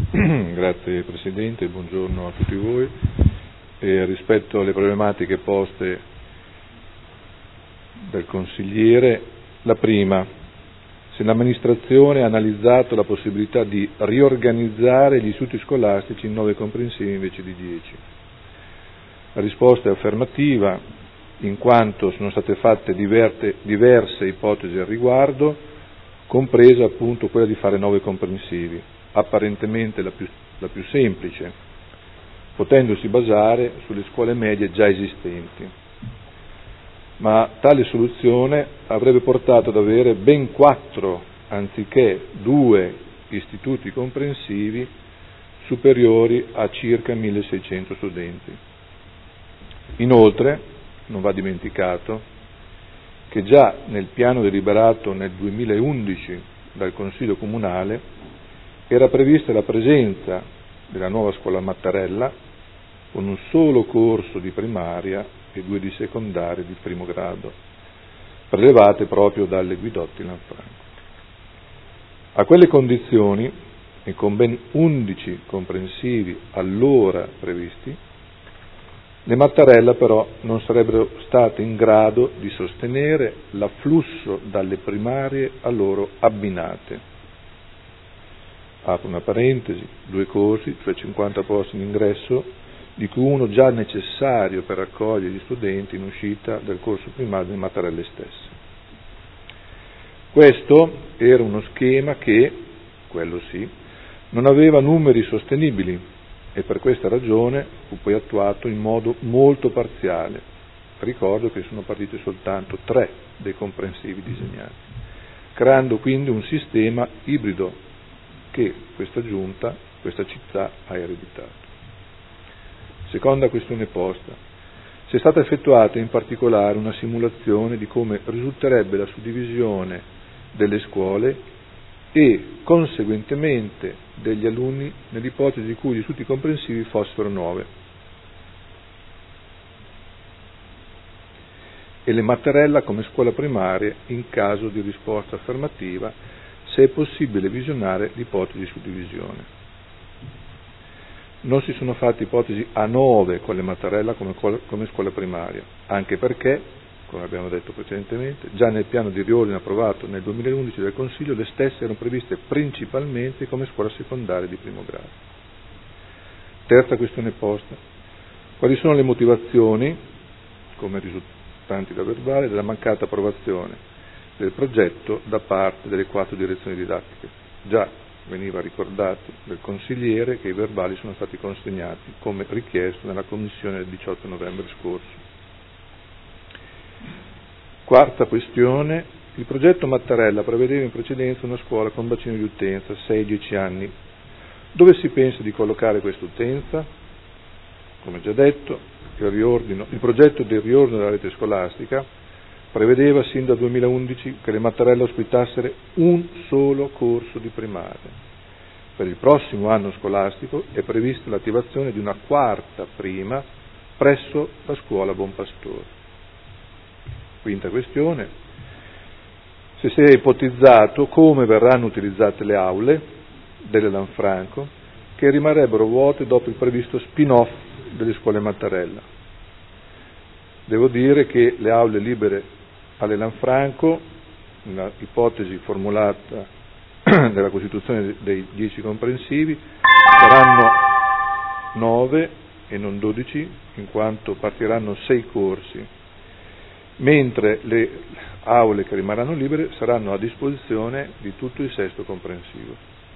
Grazie Presidente, buongiorno a tutti voi. Rispetto alle problematiche poste dal consigliere, la prima, se l'amministrazione ha analizzato la possibilità di riorganizzare gli istituti scolastici in 9 comprensivi invece di 10. La risposta è affermativa, in quanto sono state fatte diverse ipotesi al riguardo, compresa appunto quella di fare 9 comprensivi, apparentemente la più semplice, potendosi basare sulle scuole medie già esistenti. Ma tale soluzione avrebbe portato ad avere ben 4 anziché 2 istituti comprensivi superiori a circa 1600 studenti. Inoltre, non va dimenticato che già nel piano deliberato nel 2011 dal Consiglio Comunale era prevista la presenza della nuova scuola Mattarella con un solo corso di primaria e 2 di secondaria di primo grado, prelevate proprio dalle Guidotti Lanfranco. A quelle condizioni, e con ben 11 comprensivi allora previsti, le Mattarella però non sarebbero state in grado di sostenere l'afflusso dalle primarie a loro abbinate. Apro una parentesi, 2 corsi, cioè 50 posti in ingresso, di cui uno già necessario per accogliere gli studenti in uscita del corso primario delle Mattarelle stesse. Questo era uno schema che, quello sì, non aveva numeri sostenibili e per questa ragione fu poi attuato in modo molto parziale. Ricordo che sono partiti soltanto 3 dei comprensivi disegnati, creando quindi un sistema ibrido che questa giunta, questa città ha ereditato. Seconda questione posta. Si è stata effettuata in particolare una simulazione di come risulterebbe la suddivisione delle scuole e conseguentemente degli alunni nell'ipotesi di cui gli istituti comprensivi fossero 9 e le Mattarella come scuola primaria in caso di risposta affermativa, se è possibile visionare l'ipotesi di suddivisione. Non si sono fatte ipotesi a 9 con le Mattarella come scuola primaria, anche perché, come abbiamo detto precedentemente, già nel piano di riordino approvato nel 2011 dal Consiglio le stesse erano previste principalmente come scuola secondaria di primo grado. Terza questione posta. Quali sono le motivazioni, come risultanti da verbale, della mancata approvazione del progetto da parte delle 4 direzioni didattiche? Già veniva ricordato dal consigliere che i verbali sono stati consegnati come richiesto nella commissione del 18 novembre scorso. Quarta questione, il progetto Mattarella prevedeva in precedenza una scuola con bacino di utenza 6-10 anni. Dove si pensa di collocare questa utenza? Come già detto, il progetto del riordino della rete scolastica prevedeva sin dal 2011 che le Mattarella ospitassero un solo corso di primaria. Per il prossimo anno scolastico è prevista l'attivazione di una 4ª prima presso la scuola Buonpastore. Quinta questione, se si è ipotizzato come verranno utilizzate le aule delle Lanfranco che rimarrebbero vuote dopo il previsto spin-off delle scuole Mattarella. Devo dire che le aule libere alle Lanfranco, nella ipotesi formulata della costituzione dei 10 comprensivi, saranno 9 e non 12, in quanto partiranno 6 corsi, mentre le aule che rimarranno libere saranno a disposizione di tutto il 6º comprensivo.